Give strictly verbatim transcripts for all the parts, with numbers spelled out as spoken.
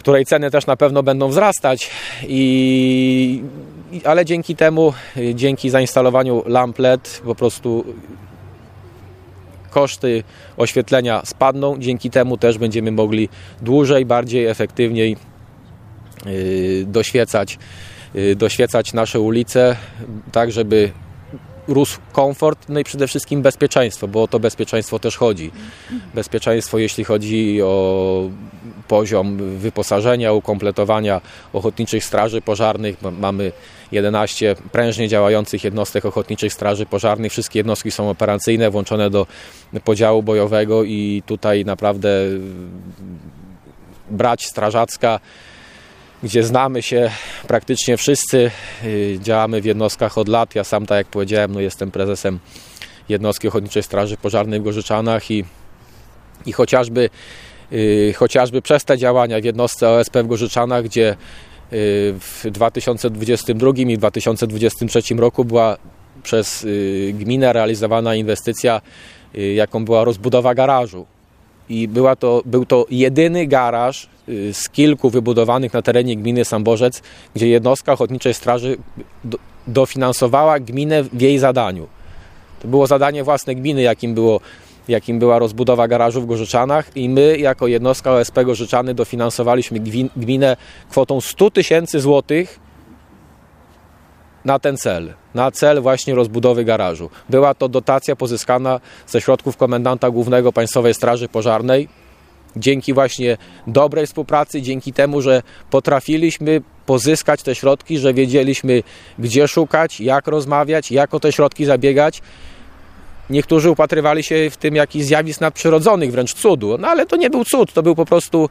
której ceny też na pewno będą wzrastać, i, ale dzięki temu, dzięki zainstalowaniu lamp L E D po prostu koszty oświetlenia spadną, dzięki temu też będziemy mogli dłużej, bardziej efektywniej yy, doświecać, yy, doświecać nasze ulice, tak żeby rósł komfort, no i przede wszystkim bezpieczeństwo, bo o to bezpieczeństwo też chodzi. Bezpieczeństwo, jeśli chodzi o poziom wyposażenia, ukompletowania ochotniczych straży pożarnych. Mamy jedenaście prężnie działających jednostek ochotniczych straży pożarnych. Wszystkie jednostki są operacyjne, włączone do podziału bojowego i tutaj naprawdę brać strażacka, gdzie znamy się praktycznie wszyscy, działamy w jednostkach od lat. Ja sam, tak jak powiedziałem, no jestem prezesem jednostki ochotniczej straży pożarnej w Gorzyczanach i, i chociażby, yy, chociażby przez te działania w jednostce O S P w Gorzyczanach, gdzie yy, w dwa tysiące dwudziestym drugim i dwa tysiące dwudziestym trzecim roku była przez yy, gminę realizowana inwestycja, yy, jaką była rozbudowa garażu. I była to, był to jedyny garaż z kilku wybudowanych na terenie gminy Samborzec, gdzie jednostka ochotniczej straży do, dofinansowała gminę w jej zadaniu. To było zadanie własne gminy, jakim, było, jakim była rozbudowa garażu w Gorzyczanach, i my jako jednostka O S P Gorzyczany dofinansowaliśmy gminę kwotą sto tysięcy złotych na ten cel, na cel właśnie rozbudowy garażu. Była to dotacja pozyskana ze środków komendanta głównego Państwowej Straży Pożarnej. Dzięki właśnie dobrej współpracy, dzięki temu, że potrafiliśmy pozyskać te środki, że wiedzieliśmy, gdzie szukać, jak rozmawiać, jak o te środki zabiegać. Niektórzy upatrywali się w tym jakichś zjawisk nadprzyrodzonych, wręcz cudu. No ale to nie był cud, to był po prostu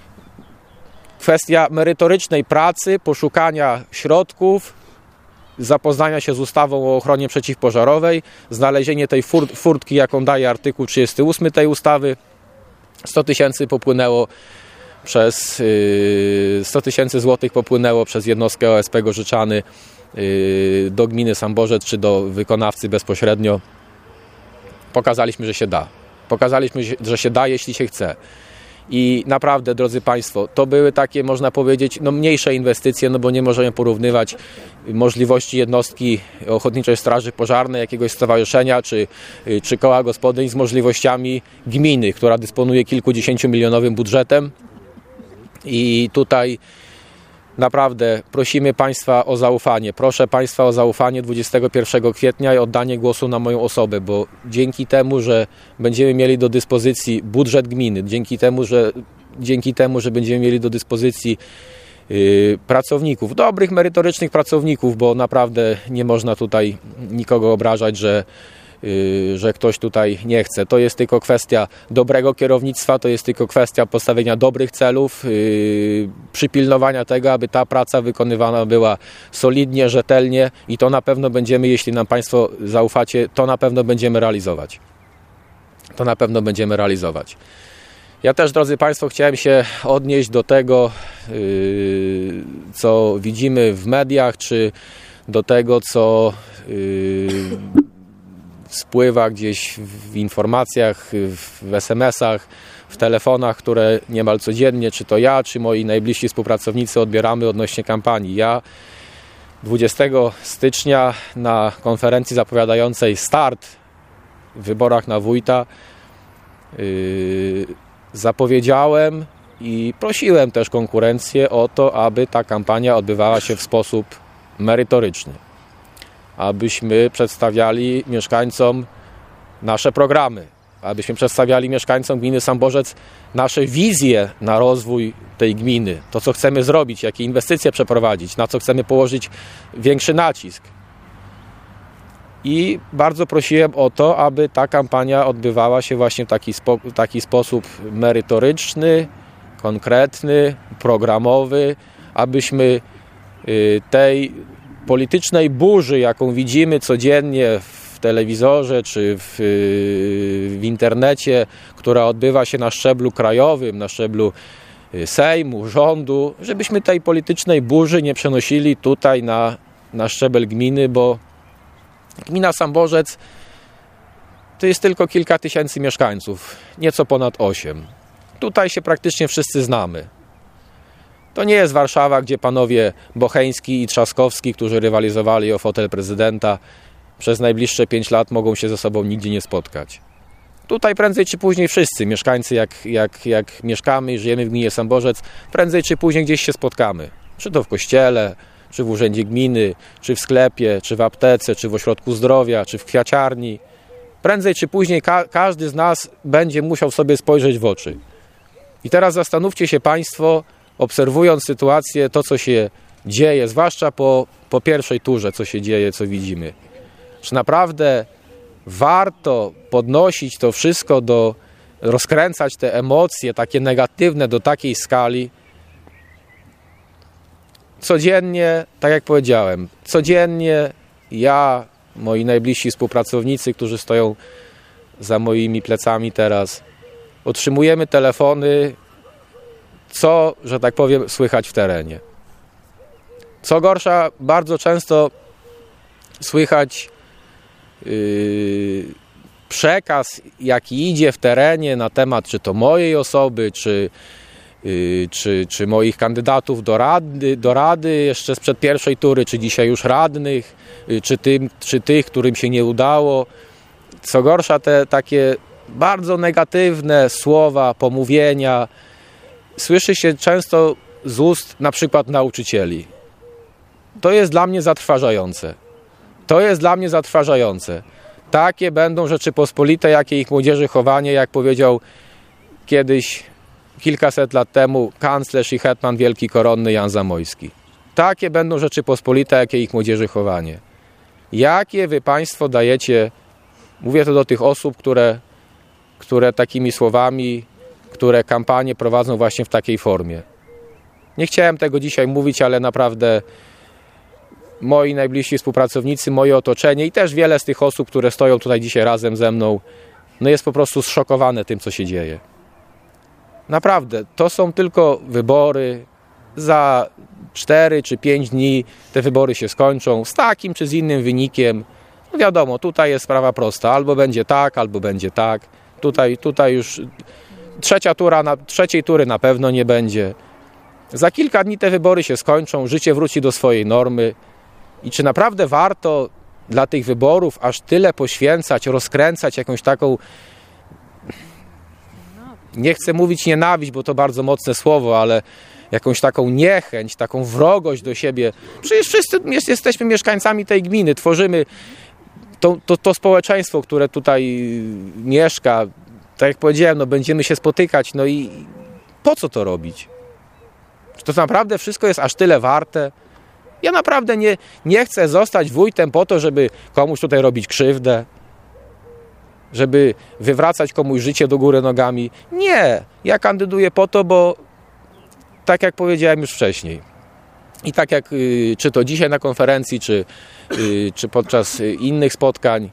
kwestia merytorycznej pracy, poszukania środków, zapoznania się z ustawą o ochronie przeciwpożarowej, znalezienie tej furt, furtki, jaką daje artykuł trzydziesty ósmy tej ustawy. sto tysięcy popłynęło przez yy, sto tysięcy złotych popłynęło przez jednostkę O S P Gorzyczany yy, do gminy Samborzec czy do wykonawcy bezpośrednio. Pokazaliśmy, że się da. Pokazaliśmy, że się da, jeśli się chce. I naprawdę, drodzy Państwo, to były takie, można powiedzieć, no mniejsze inwestycje, no bo nie możemy porównywać możliwości jednostki ochotniczej straży pożarnej, jakiegoś stowarzyszenia czy, czy koła gospodyń z możliwościami gminy, która dysponuje kilkudziesięciomilionowym budżetem. I tutaj naprawdę prosimy Państwa o zaufanie. Proszę Państwa o zaufanie dwudziestego pierwszego kwietnia i oddanie głosu na moją osobę, bo dzięki temu, że będziemy mieli do dyspozycji budżet gminy, dzięki temu, że, dzięki temu, że będziemy mieli do dyspozycji yy, pracowników, dobrych, merytorycznych pracowników, bo naprawdę nie można tutaj nikogo obrażać, że Yy, że ktoś tutaj nie chce. To jest tylko kwestia dobrego kierownictwa, to jest tylko kwestia postawienia dobrych celów, yy, przypilnowania tego, aby ta praca wykonywana była solidnie, rzetelnie, i to na pewno będziemy, jeśli nam Państwo zaufacie, to na pewno będziemy realizować. To na pewno będziemy realizować. Ja też, drodzy Państwo, chciałem się odnieść do tego, yy, co widzimy w mediach, czy do tego, co yy, spływa gdzieś w informacjach, w es em esach, w telefonach, które niemal codziennie, czy to ja, czy moi najbliżsi współpracownicy odbieramy odnośnie kampanii. Ja dwudziestego stycznia na konferencji zapowiadającej start w wyborach na wójta yy, zapowiedziałem i prosiłem też konkurencję o to, aby ta kampania odbywała się w sposób merytoryczny. Abyśmy przedstawiali mieszkańcom nasze programy, abyśmy przedstawiali mieszkańcom gminy Samborzec nasze wizje na rozwój tej gminy, to co chcemy zrobić, jakie inwestycje przeprowadzić, na co chcemy położyć większy nacisk. I bardzo prosiłem o to, aby ta kampania odbywała się właśnie w taki, spo, taki sposób merytoryczny, konkretny, programowy, abyśmy tej politycznej burzy, jaką widzimy codziennie w telewizorze czy w, w internecie, która odbywa się na szczeblu krajowym, na szczeblu Sejmu, rządu, żebyśmy tej politycznej burzy nie przenosili tutaj na, na szczebel gminy, bo gmina Samborzec to jest tylko kilka tysięcy mieszkańców, nieco ponad osiem. Tutaj się praktycznie wszyscy znamy. To nie jest Warszawa, gdzie panowie Bocheński i Trzaskowski, którzy rywalizowali o fotel prezydenta, przez najbliższe pięć lat mogą się ze sobą nigdzie nie spotkać. Tutaj prędzej czy później wszyscy mieszkańcy, jak, jak, jak mieszkamy i żyjemy w gminie Samborzec, prędzej czy później gdzieś się spotkamy. Czy to w kościele, czy w urzędzie gminy, czy w sklepie, czy w aptece, czy w ośrodku zdrowia, czy w kwiaciarni. Prędzej czy później ka- każdy z nas będzie musiał sobie spojrzeć w oczy. I teraz zastanówcie się Państwo, obserwując sytuację, to co się dzieje, zwłaszcza po, po pierwszej turze, co się dzieje, co widzimy. Czy naprawdę warto podnosić to wszystko do, rozkręcać te emocje takie negatywne do takiej skali? Codziennie, tak jak powiedziałem, codziennie ja, moi najbliżsi współpracownicy, którzy stoją za moimi plecami teraz, otrzymujemy telefony, co, że tak powiem, słychać w terenie. Co gorsza, bardzo często słychać yy, przekaz, jaki idzie w terenie na temat czy to mojej osoby, czy, yy, czy, czy moich kandydatów do rady, do rady jeszcze sprzed pierwszej tury, czy dzisiaj już radnych, yy, czy, tym, czy tych, którym się nie udało. Co gorsza, te takie bardzo negatywne słowa, pomówienia słyszy się często z ust na przykład nauczycieli. To jest dla mnie zatrważające. To jest dla mnie zatrważające. Takie będą Rzeczypospolite, jakie ich młodzieży chowanie, jak powiedział kiedyś, kilkaset lat temu, kanclerz i hetman wielki koronny Jan Zamojski. Takie będą Rzeczypospolite, jakie ich młodzieży chowanie. Jakie wy Państwo dajecie, mówię to do tych osób, które, które takimi słowami, które kampanie prowadzą właśnie w takiej formie. Nie chciałem tego dzisiaj mówić, ale naprawdę moi najbliżsi współpracownicy, moje otoczenie i też wiele z tych osób, które stoją tutaj dzisiaj razem ze mną, no jest po prostu zszokowane tym, co się dzieje. Naprawdę, to są tylko wybory. Za cztery czy pięć dni te wybory się skończą z takim czy z innym wynikiem. No wiadomo, tutaj jest sprawa prosta. Albo będzie tak, albo będzie tak. Tutaj, tutaj już trzecia tura, na, trzeciej tury na pewno nie będzie. Za kilka dni te wybory się skończą, życie wróci do swojej normy. I czy naprawdę warto dla tych wyborów aż tyle poświęcać, rozkręcać jakąś taką, nie chcę mówić nienawiść, bo to bardzo mocne słowo, ale jakąś taką niechęć, taką wrogość do siebie. Przecież wszyscy jesteśmy mieszkańcami tej gminy, tworzymy to, to, to społeczeństwo, które tutaj mieszka. Tak jak powiedziałem, no będziemy się spotykać, no i po co to robić? Czy to naprawdę wszystko jest aż tyle warte? Ja naprawdę nie, nie chcę zostać wójtem po to, żeby komuś tutaj robić krzywdę, żeby wywracać komuś życie do góry nogami. Nie, ja kandyduję po to, bo tak jak powiedziałem już wcześniej i tak jak y, czy to dzisiaj na konferencji, czy, y, czy podczas innych spotkań,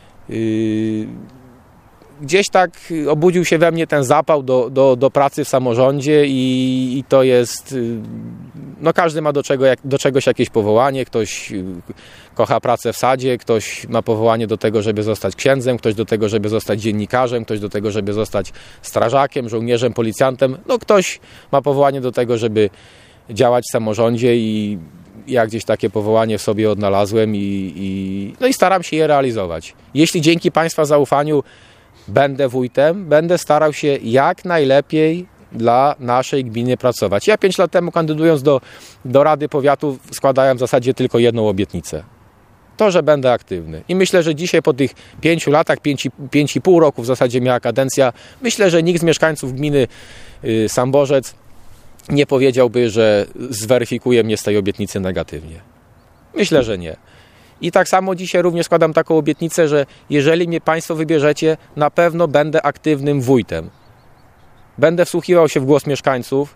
y, gdzieś tak obudził się we mnie ten zapał do, do, do pracy w samorządzie i, i to jest, no każdy ma do, czego, do czegoś jakieś powołanie, ktoś kocha pracę w sadzie, ktoś ma powołanie do tego, żeby zostać księdzem, ktoś do tego, żeby zostać dziennikarzem, ktoś do tego, żeby zostać strażakiem, żołnierzem, policjantem, no ktoś ma powołanie do tego, żeby działać w samorządzie i ja gdzieś takie powołanie w sobie odnalazłem i, i, no i staram się je realizować. Jeśli dzięki Państwa zaufaniu będę wójtem, będę starał się jak najlepiej dla naszej gminy pracować. Ja pięć lat temu kandydując do, do Rady Powiatu składałem w zasadzie tylko jedną obietnicę. To, że będę aktywny. I myślę, że dzisiaj po tych pięciu latach, pięć, pięć i pół roku w zasadzie miała kadencja, myślę, że nikt z mieszkańców gminy y, Samborzec nie powiedziałby, że zweryfikuje mnie z tej obietnicy negatywnie. Myślę, że nie. I tak samo dzisiaj również składam taką obietnicę, że jeżeli mnie Państwo wybierzecie, na pewno będę aktywnym wójtem. Będę wsłuchiwał się w głos mieszkańców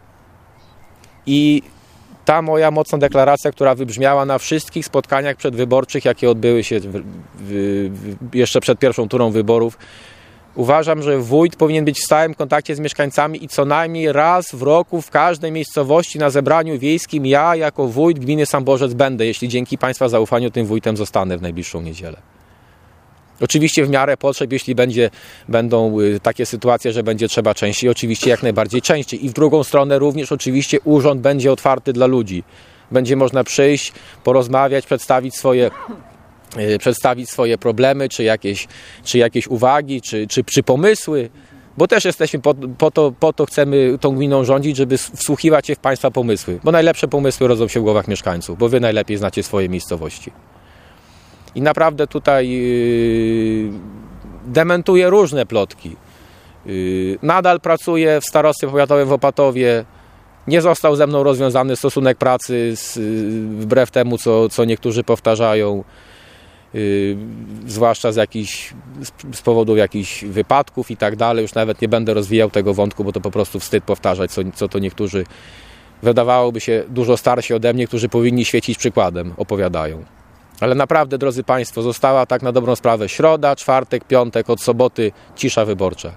i ta moja mocna deklaracja, która wybrzmiała na wszystkich spotkaniach przedwyborczych, jakie odbyły się w, w, w, jeszcze przed pierwszą turą wyborów, uważam, że wójt powinien być w stałym kontakcie z mieszkańcami i co najmniej raz w roku w każdej miejscowości na zebraniu wiejskim ja jako wójt gminy Samborzec będę, jeśli dzięki Państwa zaufaniu tym wójtem zostanę w najbliższą niedzielę. Oczywiście w miarę potrzeb, jeśli będzie, będą takie sytuacje, że będzie trzeba częściej, oczywiście jak najbardziej częściej. I w drugą stronę również oczywiście urząd będzie otwarty dla ludzi. Będzie można przyjść, porozmawiać, przedstawić swoje, przedstawić swoje problemy, czy jakieś, czy jakieś uwagi, czy, czy, czy pomysły. Bo też jesteśmy po, po, to, po to chcemy tą gminą rządzić, żeby wsłuchiwać się w Państwa pomysły. Bo najlepsze pomysły rodzą się w głowach mieszkańców, bo Wy najlepiej znacie swoje miejscowości. I naprawdę tutaj yy, dementuję różne plotki. Yy, nadal pracuję w starostwie powiatowym w Opatowie. Nie został ze mną rozwiązany stosunek pracy z, yy, wbrew temu, co, co niektórzy powtarzają. Yy, zwłaszcza z, jakichś, z, z powodu jakichś wypadków i tak dalej. Już nawet nie będę rozwijał tego wątku, bo to po prostu wstyd powtarzać, co, co to niektórzy, wydawałoby się, dużo starsi ode mnie, którzy powinni świecić przykładem, opowiadają. Ale naprawdę, drodzy Państwo, została tak na dobrą sprawę środa, czwartek, piątek, od soboty cisza wyborcza.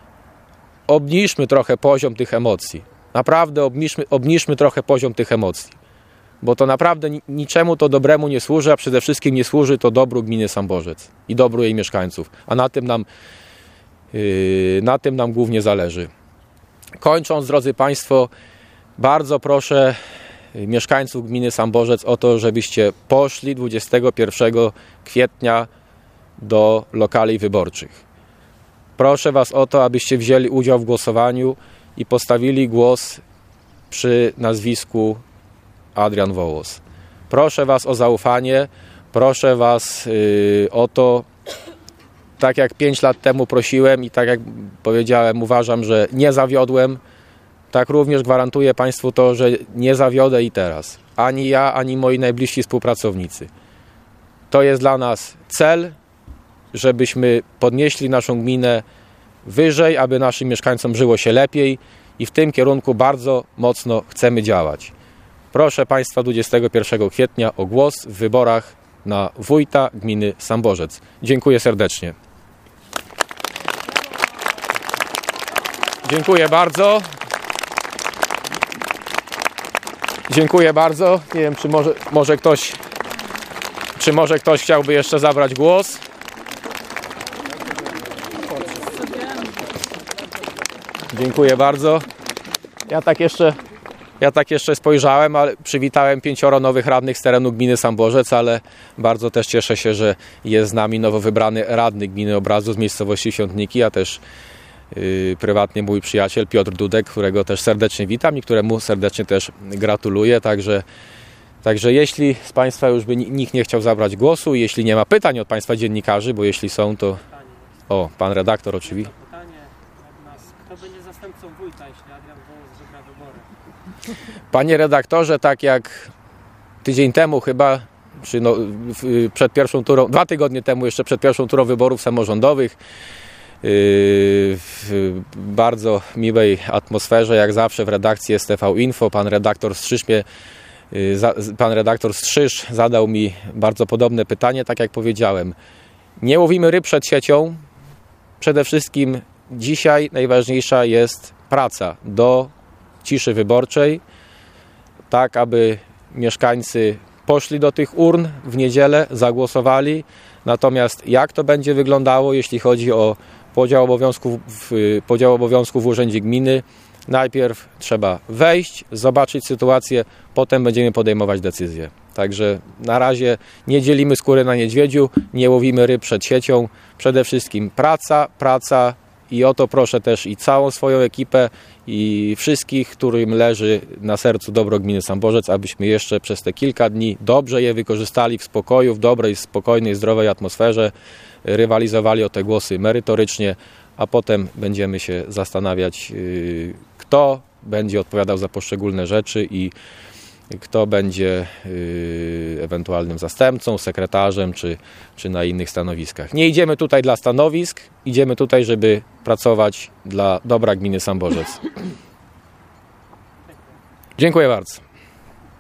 Obniżmy trochę poziom tych emocji. Naprawdę obniżmy, obniżmy trochę poziom tych emocji. Bo to naprawdę niczemu to dobremu nie służy, a przede wszystkim nie służy to dobru gminy Samborzec i dobru jej mieszkańców. A na tym nam, yy, na tym nam głównie zależy. Kończąc, drodzy Państwo, bardzo proszę mieszkańców gminy Samborzec o to, żebyście poszli dwudziestego pierwszego kwietnia do lokali wyborczych. Proszę Was o to, abyście wzięli udział w głosowaniu i postawili głos przy nazwisku Adrian Wołos. Proszę Was o zaufanie, proszę Was yy, o to, tak jak pięć lat temu prosiłem i tak jak powiedziałem, uważam, że nie zawiodłem, tak również gwarantuję Państwu to, że nie zawiodę i teraz. Ani ja, ani moi najbliżsi współpracownicy. To jest dla nas cel, żebyśmy podnieśli naszą gminę wyżej, aby naszym mieszkańcom żyło się lepiej i w tym kierunku bardzo mocno chcemy działać. Proszę Państwa dwudziestego pierwszego kwietnia o głos w wyborach na wójta gminy Samborzec. Dziękuję serdecznie. Dziękuję bardzo. Dziękuję bardzo. Nie wiem, czy może, może ktoś, czy może ktoś chciałby jeszcze zabrać głos. Dziękuję bardzo. Ja tak jeszcze, ja tak jeszcze spojrzałem, ale przywitałem pięcioro nowych radnych z terenu gminy Samborzec, ale bardzo też cieszę się, że jest z nami nowo wybrany radny gminy Obrazu z miejscowości Świątniki, a też Yy, prywatnie mój przyjaciel Piotr Dudek, którego też serdecznie witam i któremu serdecznie też gratuluję. Także, także jeśli z Państwa już by nikt nie chciał zabrać głosu, jeśli nie ma pytań od Państwa dziennikarzy, bo jeśli są, to... O, Pan redaktor oczywiście. Pytanie od nas. Kto będzie zastępcą wójta, jeśli Adrian Wołos wygra wybory? Panie redaktorze, tak jak tydzień temu chyba, czy no, przed pierwszą turą, dwa tygodnie temu jeszcze przed pierwszą turą wyborów samorządowych, w bardzo miłej atmosferze, jak zawsze w redakcji S T V Info, pan redaktor Strzyż mnie, pan redaktor Strzyż zadał mi bardzo podobne pytanie, tak jak powiedziałem. Nie łowimy ryb przed siecią. Przede wszystkim dzisiaj najważniejsza jest praca do ciszy wyborczej, tak aby mieszkańcy poszli do tych urn w niedzielę, zagłosowali. Natomiast jak to będzie wyglądało, jeśli chodzi o podział obowiązków w, podział obowiązków w urzędzie gminy? Najpierw trzeba wejść, zobaczyć sytuację, potem będziemy podejmować decyzje. Także na razie nie dzielimy skóry na niedźwiedziu, nie łowimy ryb przed siecią. Przede wszystkim praca, praca i o to proszę też i całą swoją ekipę i wszystkich, którym leży na sercu dobro gminy Samborzec, abyśmy jeszcze przez te kilka dni dobrze je wykorzystali w spokoju, w dobrej, spokojnej, zdrowej atmosferze, rywalizowali o te głosy merytorycznie, a potem będziemy się zastanawiać, kto będzie odpowiadał za poszczególne rzeczy i kto będzie ewentualnym zastępcą, sekretarzem czy, czy na innych stanowiskach. Nie idziemy tutaj dla stanowisk, idziemy tutaj, żeby pracować dla dobra gminy Samborzec. Dziękuję bardzo.